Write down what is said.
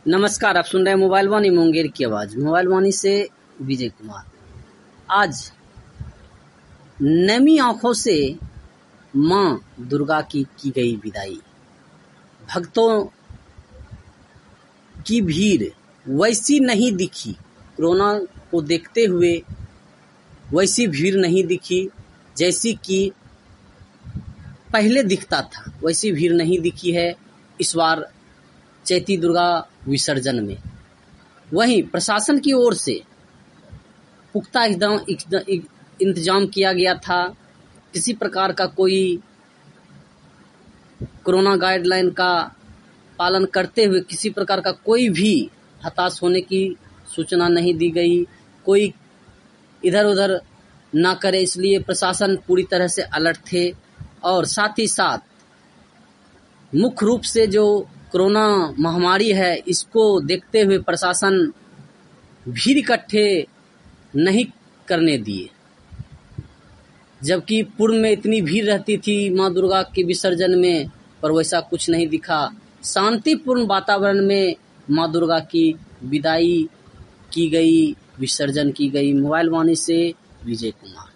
नमस्कार, आप सुन रहे हैं मोबाइल वाणी मुंगेर की आवाज़। मोबाइल वाणी से विजय कुमार। आज नमी आंखों से मां दुर्गा की गई विदाई। भक्तों की भीड़ वैसी नहीं दिखी, कोरोना को देखते हुए वैसी भीड़ नहीं दिखी जैसी कि पहले दिखता था। वैसी भीड़ नहीं दिखी है इस बार चैती दुर्गा विसर्जन में। वहीं प्रशासन की ओर से पुख्ता इंतजाम किया गया था। किसी प्रकार का कोई कोरोना गाइडलाइन का पालन करते हुए किसी प्रकार का कोई भी हताश होने की सूचना नहीं दी गई। कोई इधर उधर ना करे, इसलिए प्रशासन पूरी तरह से अलर्ट थे। और साथ ही साथ मुख्य रूप से जो कोरोना महामारी है, इसको देखते हुए प्रशासन भीड़ इकट्ठे नहीं करने दिए। जबकि पूर्व में इतनी भीड़ रहती थी मां दुर्गा के विसर्जन में, पर वैसा कुछ नहीं दिखा। शांतिपूर्ण वातावरण में मां दुर्गा की विदाई की गई, विसर्जन की गई। मोबाइल वाणी से विजय कुमार।